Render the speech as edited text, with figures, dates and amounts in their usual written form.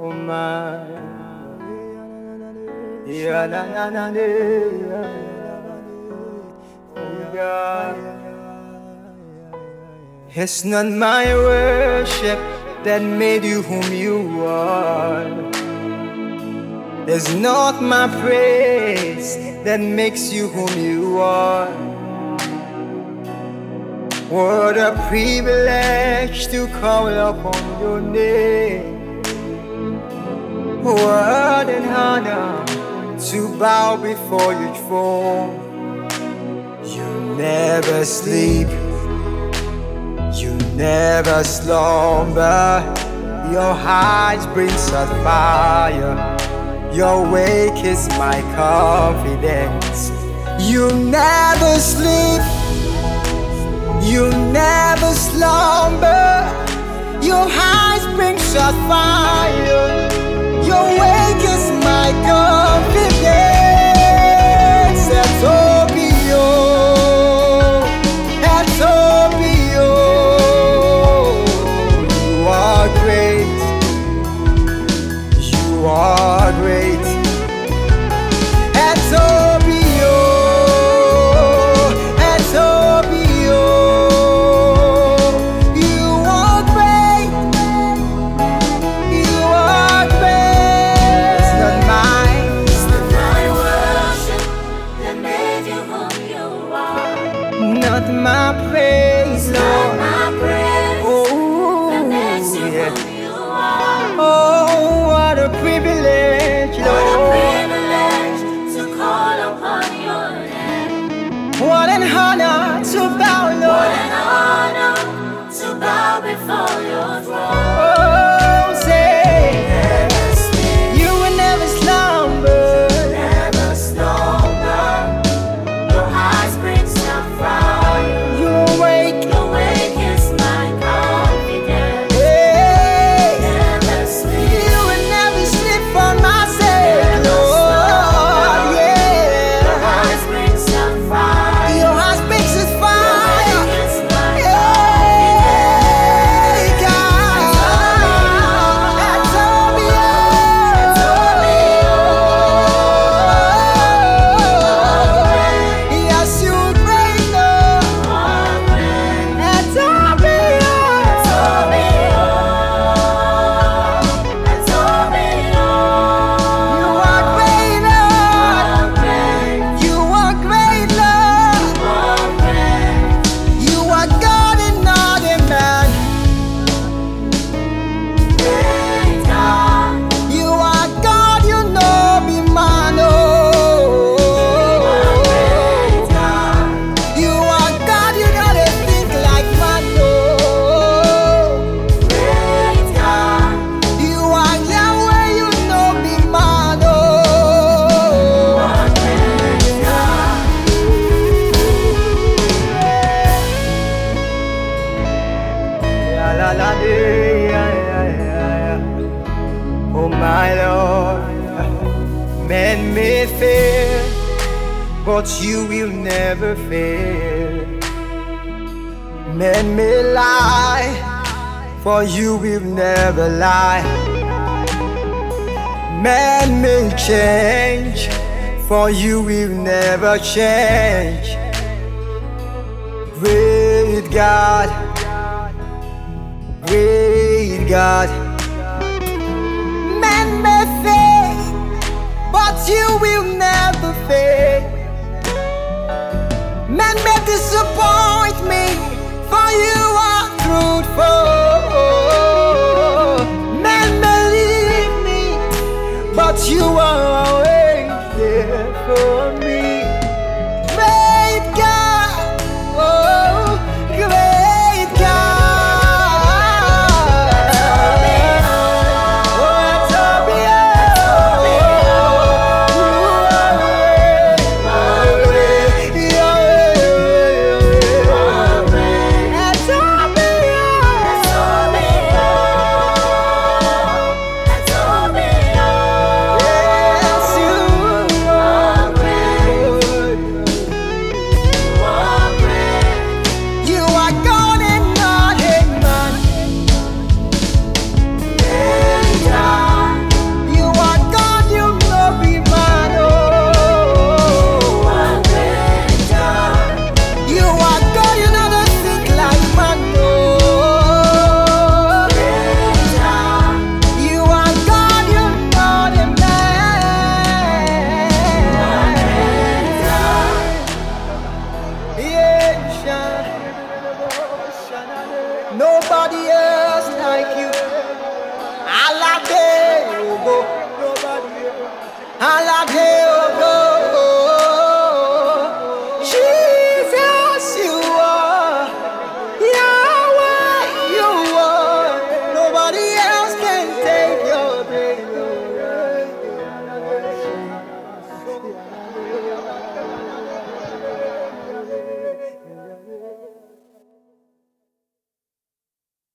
Oh my, yeah, na na na na, oh God. It's not my worship that made you whom you are. It's not my praise that makes you whom you are. What a privilege to call upon your name. What an honor to bow before your throne. You never sleep, you never slumber. Your eyes brings out fire. Your wake is my confidence. You never sleep, you never slumber. Your eyes bring out fire. Your wake is my confidence. Etobio, Etobio, you are great, you are great. Etobio, Etobio, you are great, you are great. It's not my worship that made you who you are. not my praise, Not Lord. my praise Oh, that makes you yeah. who you are. Oh, what a privilege, What a Lord. privilege to call upon your name. What an honor to bow, What Lord. an honor to bow before your throne. Oh, say, Never sleep, you will never slumber. never slumber. Your eyes bring some fire. You awake, Your wake is my confidence. hey. Never sleep, You will never sleep for my sake, Lord. your Yeah. eyes bring some fire. Your heart speaks His fire. Wake is my Hey, God. Yes, you reign, Lord. You are great, Lord. You are great, Lord. You are God and not a man. You are God, you know me, man. Oh. You are God, you know they think like man. Oh. You are Yahweh, you know me, man. Oh. Yeah, la, la, yeah, yeah, yeah. Oh my Lord, men may fail, but you will never fail. Men may lie, for you will never lie. Men may change, for you will never change. Great God, great God. Men may fail, but you will never fail. Men may disappoint me, for you are truthful. Men may leave me, but you are always there for me. Great God, oh, great God. Oh, Etobio, you are great. else like you. Alade Ogo, Alade Ogo.